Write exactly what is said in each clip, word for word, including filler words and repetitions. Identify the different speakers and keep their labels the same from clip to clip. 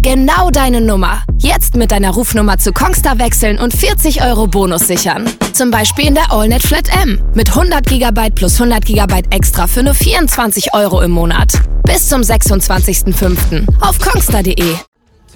Speaker 1: Genau deine Nummer. Jetzt mit deiner Rufnummer zu Kongstar wechseln und vierzig Euro Bonus sichern. Zum Beispiel in der AllNet Flat M mit hundert Gigabyte plus hundert Gigabyte extra für nur vierundzwanzig Euro im Monat. Bis zum sechsundzwanzigsten fünften auf kongstar punkt de.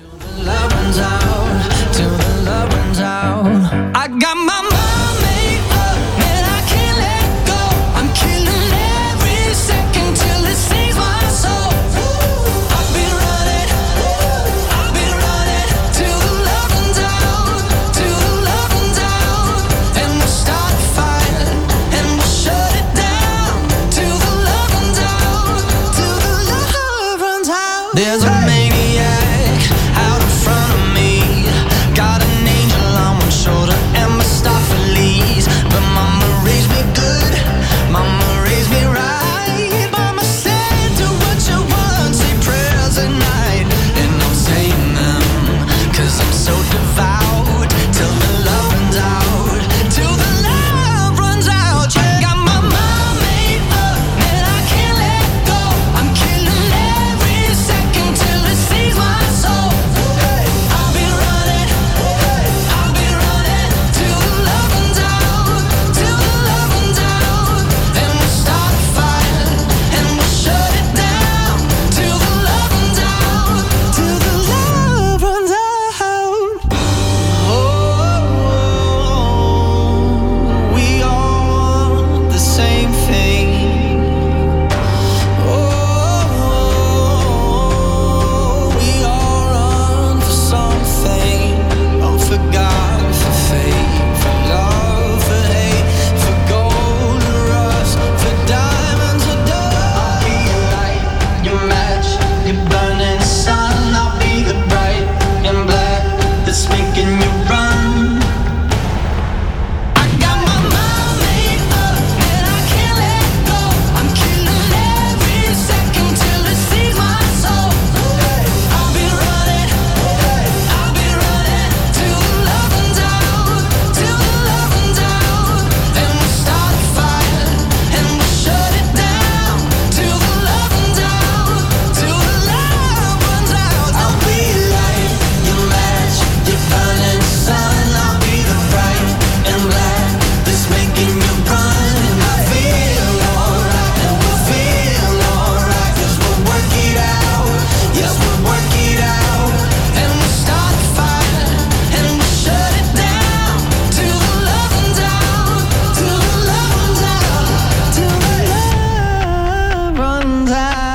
Speaker 2: There's a maniac out in front of me. Got an angel on one shoulder and Mephistopheles. But mama raised me good, mama raised me right. Mama said do what you want, say prayers at night. And I'm saying them, cause I'm so devout. Till the love runs out, till the love runs out. Yeah. Got my mind made up and I can't let go. I'm killing every second till it sees my soul. Hey, I'll be running, hey, I'll be running till the love runs out, till the love runs out. And we'll start a fire and we'll shut it down till the love runs out, till the love runs out. Oh, we all want the same thing. Oh, we all run for something. Oh, for God, for faith, for love, for hate, for gold and rust, for diamonds or dust. I'll be your light, your match, your burning sun. I'll be the bright and black that's making you run. I got my mind made up and I can't let go. I'm killing every second till it sees my soul. Hey, I'll be running, hey, I'll be running till the love runs out, till the love runs out. And we'll start a fire and we'll shut it down till the love runs out, till the love runs out. I'll be your light, your match, your burning sun. I'll be the bright and black that's making you run. And I feel alright, and we'll feel alright, cause we'll work it out. Yes, we'll work it out. And we'll start a fire and we'll shut it down till the love runs out, till the love runs out, till the love runs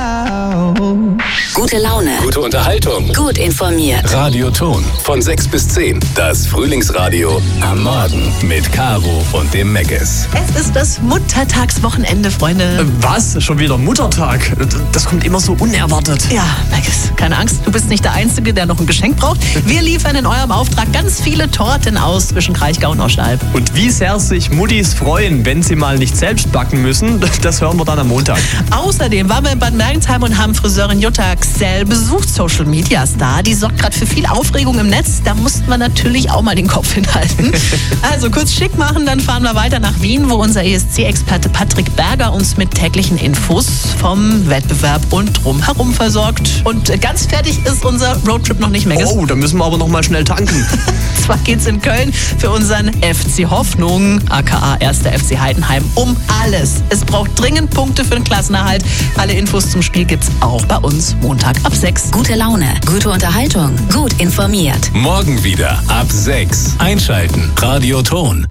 Speaker 2: out.
Speaker 3: Gute Laune,
Speaker 4: Gute Unterhaltung.
Speaker 3: gut informiert.
Speaker 4: Radio Ton von sechs bis zehn. Das Frühlingsradio am Morgen mit Caro und dem Meggis.
Speaker 5: Es ist das Muttertagswochenende, Freunde.
Speaker 6: Was? Schon wieder Muttertag? Das kommt immer so unerwartet.
Speaker 5: Ja, Maggis, keine Angst, du bist nicht der Einzige, der noch ein Geschenk braucht. Wir liefern in eurem Auftrag ganz viele Torten aus zwischen Kraichgau und Oschalb.
Speaker 6: Und wie sehr sich Muttis freuen, wenn sie mal nicht selbst backen müssen, das hören wir dann am Montag.
Speaker 5: Außerdem waren wir in Bad Mergentheim und haben Friseurin Jutta Xell besucht, Social Media Star. Die sorgt gerade für viel Aufregung im Netz. Da mussten wir natürlich auch mal den Kopf hinhalten. Also kurz schick machen, dann fahren wir weiter nach Wien, wo unser E S C-Experte Patrick Berger uns mit täglichen Infos vom Wettbewerb und drumherum versorgt. Und ganz fertig ist unser Roadtrip noch nicht mehr.
Speaker 6: Oh, da müssen wir aber noch mal schnell tanken.
Speaker 5: Zwar geht's in Köln für unseren F C Hoffnung, aka erster F C Heidenheim, um alles. Es braucht dringend Punkte für den Klassenerhalt. Alle Infos zum Spiel gibt's auch bei uns Montag ab sechs.
Speaker 3: Gute Laune, gute Unterhaltung, gut informiert.
Speaker 4: Morgen wieder ab sechs. Einschalten. Radio Ton.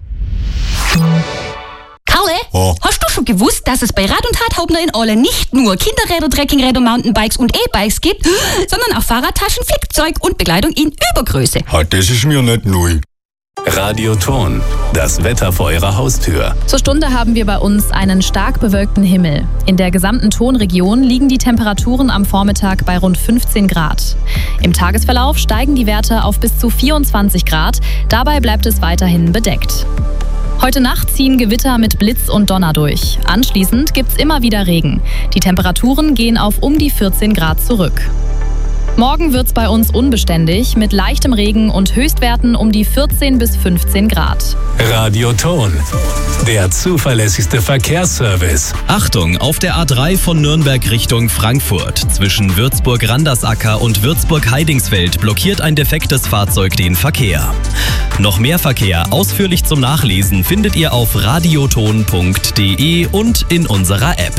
Speaker 7: Karle,
Speaker 8: Oh.
Speaker 7: hast du schon gewusst, dass es bei Rad- und Radhaubner in Ole nicht nur Kinderräder, Trekkingräder, Mountainbikes und E-Bikes gibt, sondern auch Fahrradtaschen, Flickzeug und Bekleidung in Übergröße?
Speaker 8: Ah, das ist mir nicht neu.
Speaker 4: Radio Ton. Das Wetter vor Ihrer Haustür.
Speaker 9: Zur Stunde haben wir bei uns einen stark bewölkten Himmel. In der gesamten Tonregion liegen die Temperaturen am Vormittag bei rund fünfzehn Grad. Im Tagesverlauf steigen die Werte auf bis zu vierundzwanzig Grad. Dabei bleibt es weiterhin bedeckt. Heute Nacht ziehen Gewitter mit Blitz und Donner durch. Anschließend gibt's immer wieder Regen. Die Temperaturen gehen auf um die vierzehn Grad zurück. Morgen wird's bei uns unbeständig mit leichtem Regen und Höchstwerten um die vierzehn bis fünfzehn Grad.
Speaker 4: Radioton, der zuverlässigste Verkehrsservice.
Speaker 8: Achtung, auf der A drei von Nürnberg Richtung Frankfurt. Zwischen Würzburg-Randersacker und Würzburg-Heidingsfeld blockiert ein defektes Fahrzeug den Verkehr. Noch mehr Verkehr ausführlich zum Nachlesen findet ihr auf radioton punkt de und in unserer App.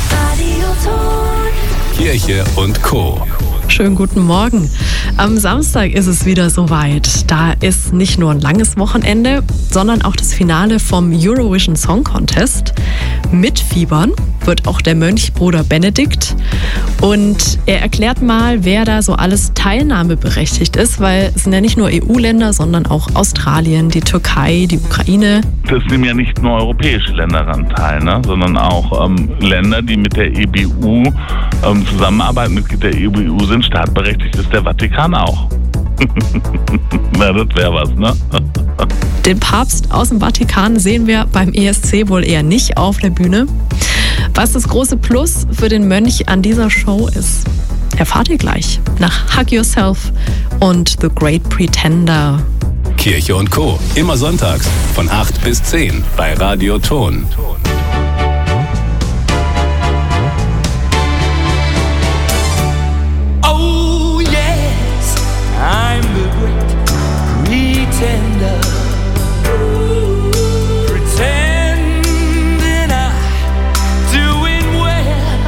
Speaker 4: Kirche und Co.
Speaker 10: Schönen guten Morgen. Am Samstag ist es wieder soweit. Da ist nicht nur ein langes Wochenende, sondern auch das Finale vom Eurovision Song Contest. Mitfiebern wird auch der Mönch Bruder Benedikt. Und er erklärt mal, wer da so alles teilnahmeberechtigt ist, weil es sind ja nicht nur E U-Länder, sondern auch Australien, die Türkei, die Ukraine.
Speaker 11: Das nehmen ja nicht nur europäische Länder daran teil, ne? sondern auch ähm, Länder, die mit der E B U ähm, zusammenarbeiten, Mitglied der E B U sind. Startberechtigt ist der Vatikan auch. Na, das wäre was, ne?
Speaker 10: Den Papst aus dem Vatikan sehen wir beim E S C wohl eher nicht auf der Bühne. Was das große Plus für den Mönch an dieser Show ist, erfahrt ihr gleich nach Hug Yourself und The Great Pretender.
Speaker 4: Kirche und Co. Immer sonntags von acht bis zehn bei Radioton.
Speaker 2: Oh yes, I'm the great pretender. Pretending I'm doing well.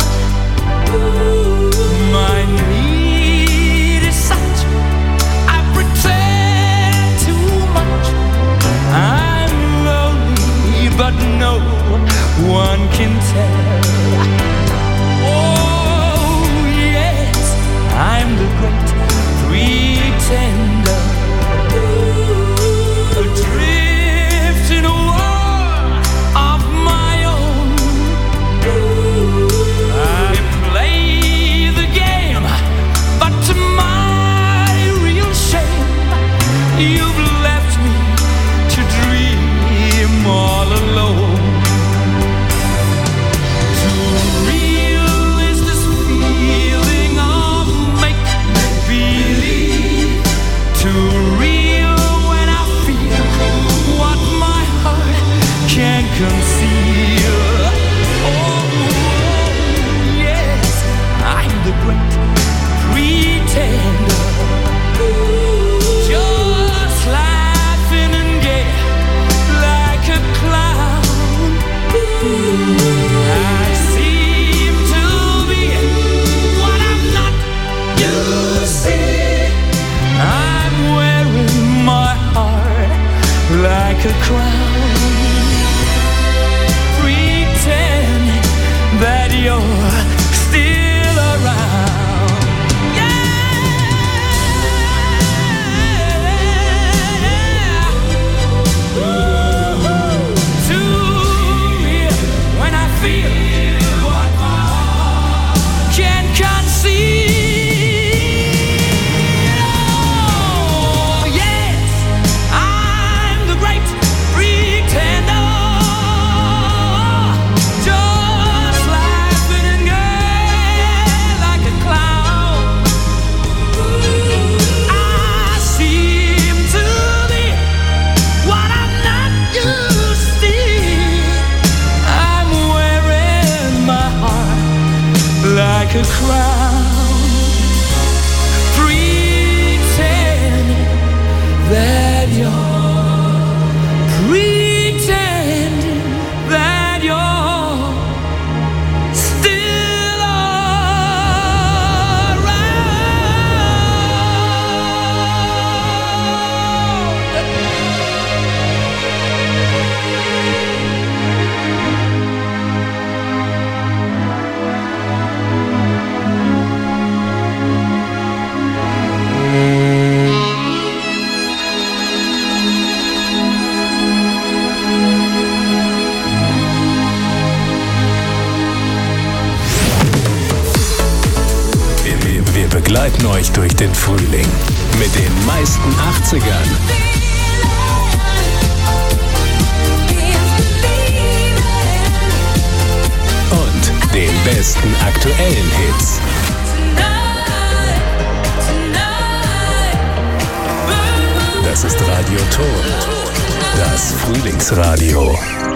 Speaker 2: My need is such, I pretend too much. I'm lonely, but no one can tell. Oh yes, I'm the great pretender. Adrift in a world of my own. I play the game, but to my real shame, you've left me to dream all alone. Too real is this feeling of make-believe. Too real when I feel what my heart can't conceal. Oh, yes, I'm the great pretender. Just laughing and gay like a clown. I seem to be what I'm not. You see, I'm wearing my heart like a crown. Pretend that you're still around. Too real when I feel what my heart can't conceive. Oh, yes, I'm the great pretender. Just laughing and gay like a clown. I seem to be what I'm not. You see, I'm wearing my heart like a crown. Pretending that you're pretending that you're still
Speaker 4: Wir, wir begleiten euch durch den Frühling mit den meisten achtzigern und den besten aktuellen Hits. Das ist Radio Ton. Das Frühlingsradio.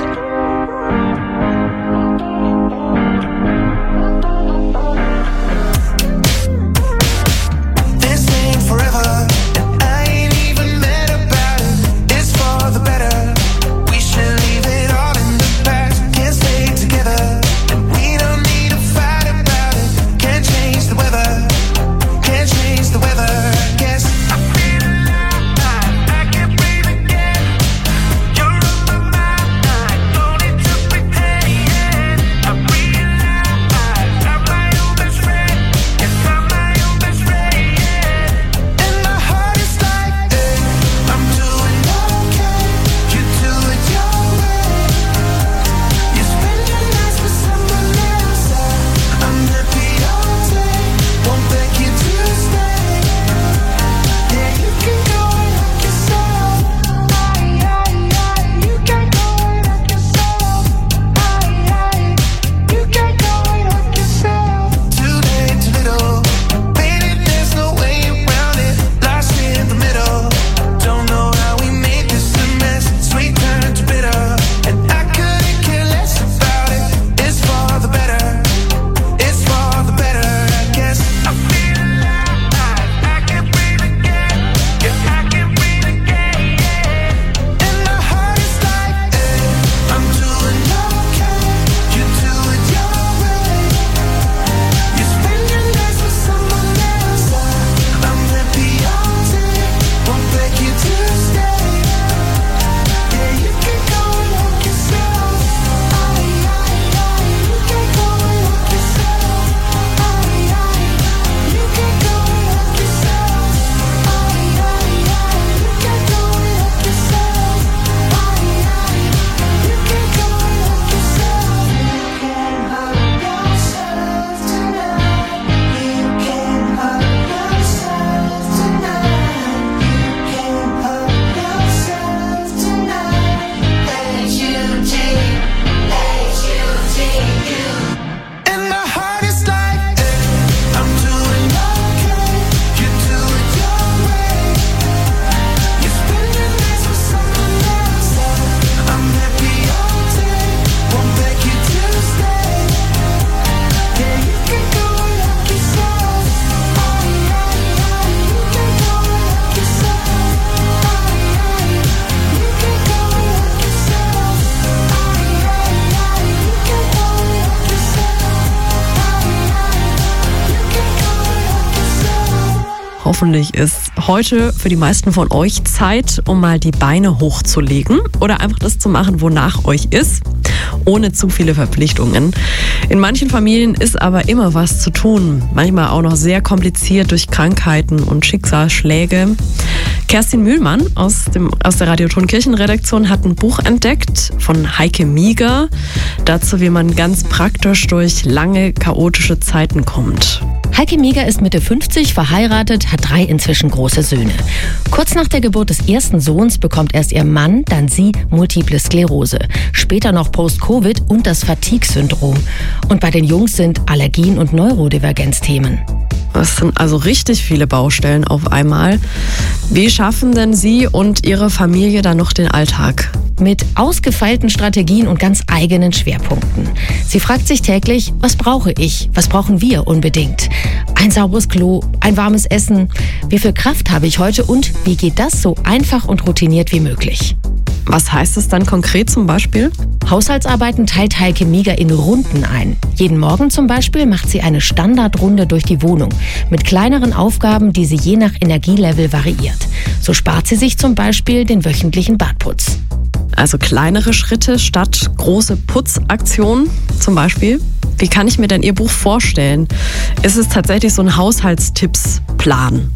Speaker 10: Hoffentlich ist heute für die meisten von euch Zeit, um mal die Beine hochzulegen oder einfach das zu machen, wonach euch ist, ohne zu viele Verpflichtungen. In manchen Familien ist aber immer was zu tun, manchmal auch noch sehr kompliziert durch Krankheiten und Schicksalsschläge. Kerstin Mühlmann aus, dem, aus der Radio Ton Kirchenredaktion hat ein Buch entdeckt von Heike Mieger, dazu, wie man ganz praktisch durch lange, chaotische Zeiten kommt.
Speaker 12: Heike Mieger ist Mitte fünfzig, verheiratet, hat drei inzwischen große Söhne. Kurz nach der Geburt des ersten Sohns bekommt erst ihr Mann, dann sie, Multiple Sklerose. Später noch Post-Covid und das Fatigue-Syndrom. Und bei den Jungs sind Allergien und Neurodivergenz Themen.
Speaker 10: Das sind also richtig viele Baustellen auf einmal. Wie schaffen denn Sie und Ihre Familie dann noch den Alltag?
Speaker 12: Mit ausgefeilten Strategien und ganz eigenen Schwerpunkten. Sie fragt sich täglich, was brauche ich? Was brauchen wir unbedingt? Ein sauberes Klo, ein warmes Essen. Wie viel Kraft habe ich heute und wie geht das so einfach und routiniert wie möglich?
Speaker 10: Was heißt es dann konkret zum Beispiel?
Speaker 12: Haushaltsarbeiten teilt Heike Mieger in Runden ein. Jeden Morgen zum Beispiel macht sie eine Standardrunde durch die Wohnung mit kleineren Aufgaben, die sie je nach Energielevel variiert. So spart sie sich zum Beispiel den wöchentlichen Badputz.
Speaker 10: Also kleinere Schritte statt große Putzaktionen zum Beispiel. Wie kann ich mir denn Ihr Buch vorstellen? Ist es tatsächlich so ein Haushaltstippsplan?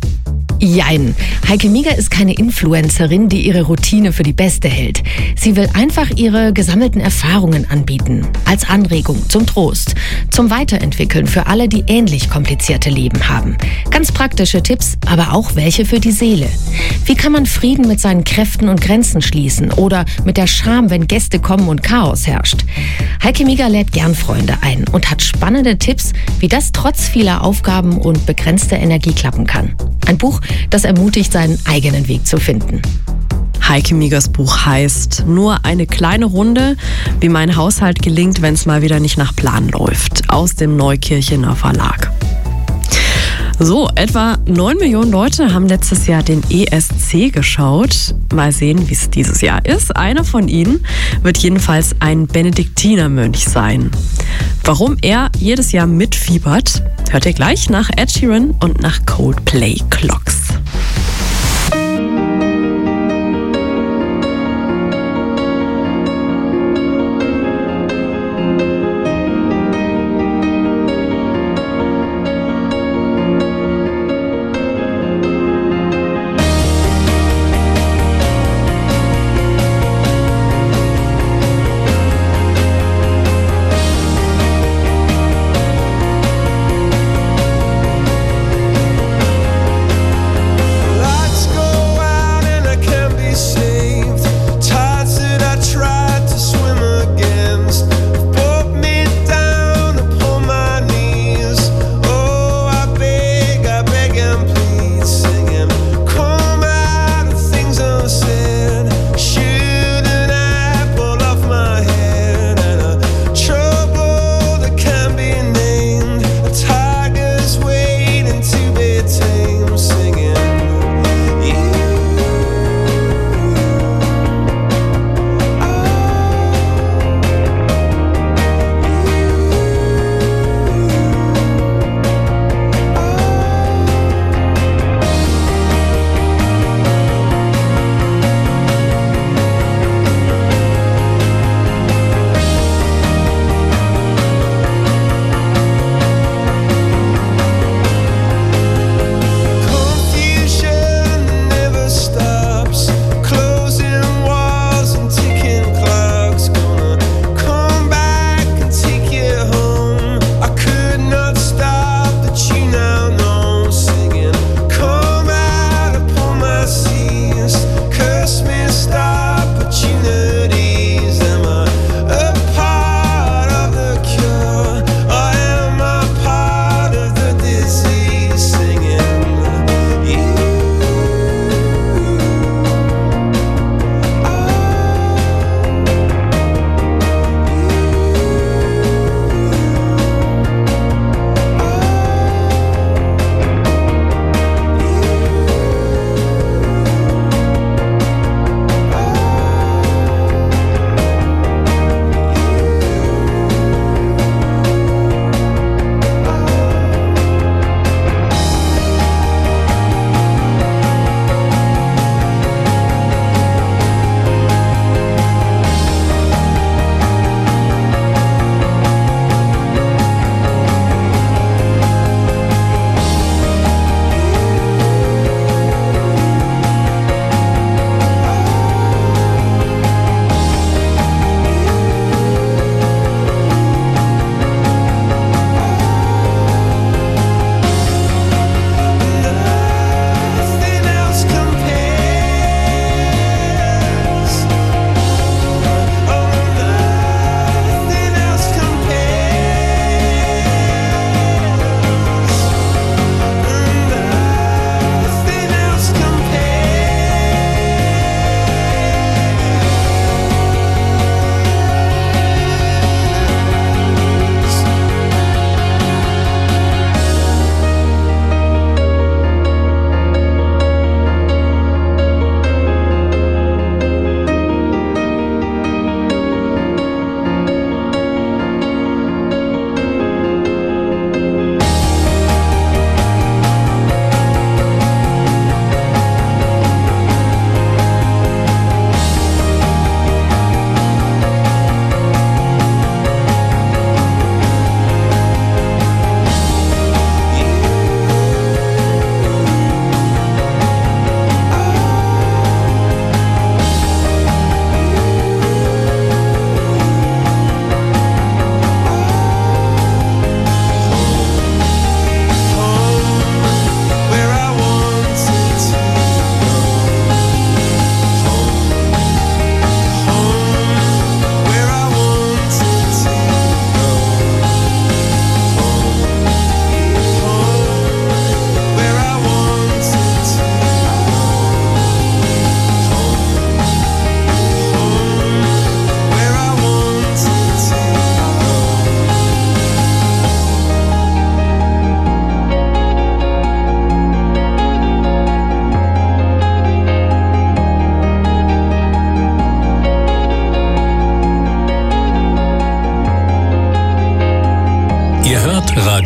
Speaker 12: Jein. Heike Mieger ist keine Influencerin, die ihre Routine für die beste hält. Sie will einfach ihre gesammelten Erfahrungen anbieten. Als Anregung, zum Trost, zum Weiterentwickeln für alle, die ähnlich komplizierte Leben haben. Ganz praktische Tipps, aber auch welche für die Seele. Wie kann man Frieden mit seinen Kräften und Grenzen schließen oder mit der Scham, wenn Gäste kommen und Chaos herrscht? Heike Mieger lädt gern Freunde ein und hat spannende Tipps, wie das trotz vieler Aufgaben und begrenzter Energie klappen kann. Ein Buch, Das ermutigt, seinen eigenen Weg zu finden.
Speaker 10: Heike Migers Buch heißt Nur eine kleine Runde, wie mein Haushalt gelingt, wenn es mal wieder nicht nach Plan läuft, aus dem Neukirchener Verlag. So, etwa neun Millionen Leute haben letztes Jahr den E S C geschaut. Mal sehen, wie es dieses Jahr ist. Einer von ihnen wird jedenfalls ein Benediktinermönch sein. Warum er jedes Jahr mitfiebert, hört ihr gleich nach Ed Sheeran und nach Coldplay Clocks.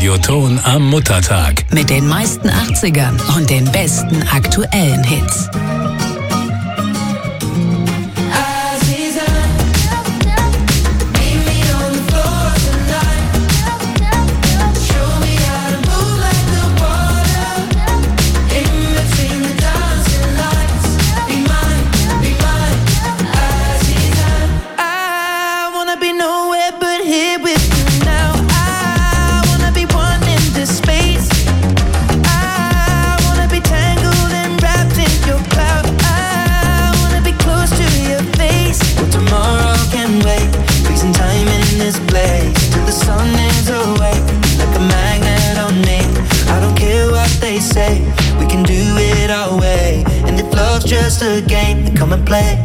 Speaker 4: Radioton am Muttertag.
Speaker 3: Mit den meisten achtzigern und den besten aktuellen Hits.
Speaker 2: Just a game, come and play.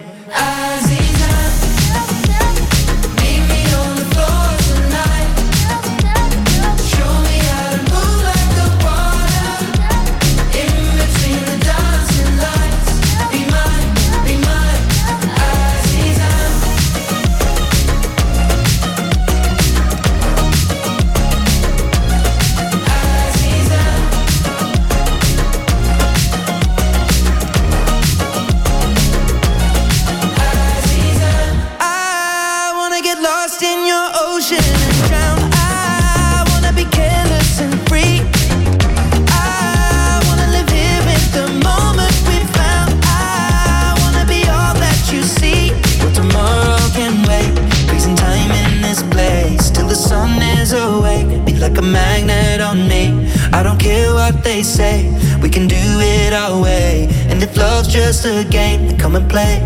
Speaker 2: Like a magnet on me. I don't care what they say, we can do it our way. And if love's just a game, then come and play.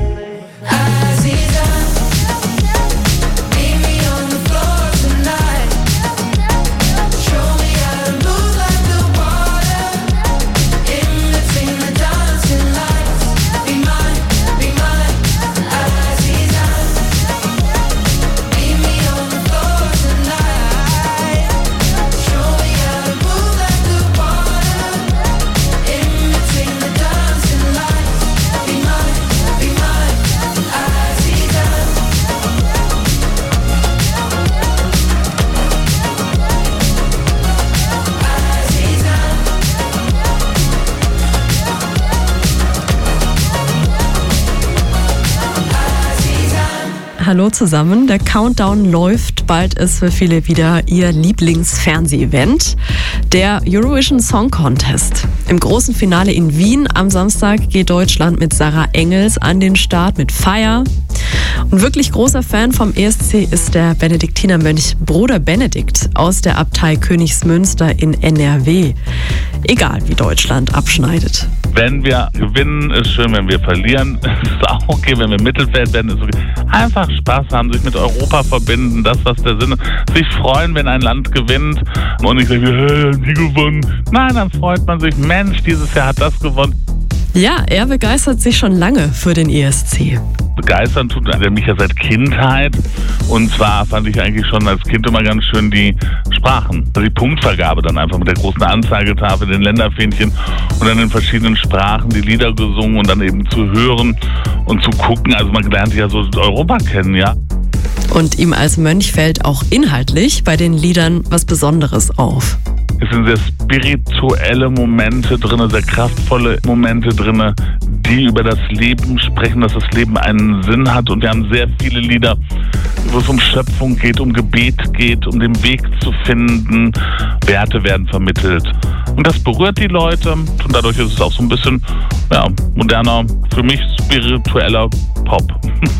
Speaker 10: Hallo zusammen, der Countdown läuft. Bald ist für viele wieder ihr Lieblingsfernseh-Event, der Eurovision Song Contest. Im großen Finale in Wien am Samstag geht Deutschland mit Sarah Engels an den Start mit Fire. Und wirklich großer Fan vom E S C ist der Benediktinermönch Bruder Benedikt aus der Abtei Königsmünster in N R W. Egal wie Deutschland abschneidet.
Speaker 11: Wenn wir gewinnen, ist schön. Wenn wir verlieren, ist auch okay. Wenn wir im Mittelfeld werden, ist okay. Einfach Spaß haben, sich mit Europa verbinden, das, was der Sinn ist. Sich freuen, wenn ein Land gewinnt und nicht sagen, hey, die gewonnen. Nein, dann freut man sich, Mensch, dieses Jahr hat das gewonnen.
Speaker 10: Ja, er begeistert sich schon lange für den E S C.
Speaker 11: Begeistern tut er mich ja seit Kindheit. Und zwar fand ich eigentlich schon als Kind immer ganz schön die Sprachen. Also die Punktvergabe dann einfach mit der großen Anzeigetafel, den Länderfähnchen und dann in verschiedenen Sprachen die Lieder gesungen und dann eben zu hören und zu gucken. Also man lernt ja so Europa kennen, ja.
Speaker 10: Und ihm als Mönch fällt auch inhaltlich bei den Liedern was Besonderes auf.
Speaker 11: Es sind sehr spirituelle Momente drin, sehr kraftvolle Momente drin, die über das Leben sprechen, dass das Leben einen Sinn hat. Und wir haben sehr viele Lieder, wo es um Schöpfung geht, um Gebet geht, um den Weg zu finden. Werte werden vermittelt. Und das berührt die Leute. Und dadurch ist es auch so ein bisschen ja, moderner, für mich spiritueller Pop.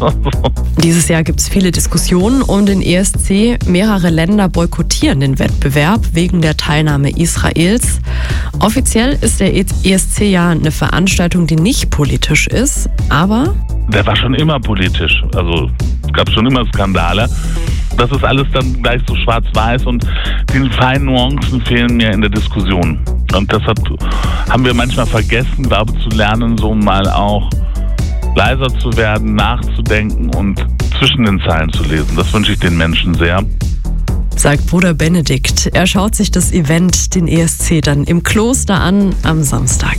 Speaker 10: Dieses Jahr gibt es viele Diskussionen um den E S C. Mehrere Länder boykottieren den Wettbewerb wegen der Teilnahme Israels. Offiziell ist der E S C ja eine Veranstaltung, die nicht politisch ist, aber...
Speaker 11: Der war schon immer politisch. Also es gab schon immer Skandale. Das ist alles dann gleich so schwarz-weiß und die feinen Nuancen fehlen mir in der Diskussion. Und deshalb haben wir manchmal vergessen, glaube ich, zu lernen, so mal auch leiser zu werden, nachzudenken und zwischen den Zeilen zu lesen. Das wünsche ich den Menschen sehr.
Speaker 10: Sagt Bruder Benedikt. Er schaut sich das Event, den E S C, dann im Kloster an am Samstag.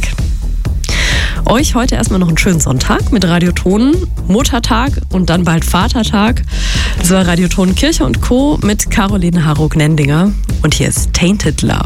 Speaker 10: Euch heute erstmal noch einen schönen Sonntag mit Radioton, Muttertag und dann bald Vatertag. Das war Radioton Kirche und Co. mit Caroline Harrog-Nendinger. Und hier ist Tainted Love.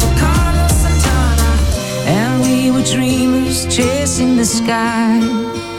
Speaker 13: chasing the sky.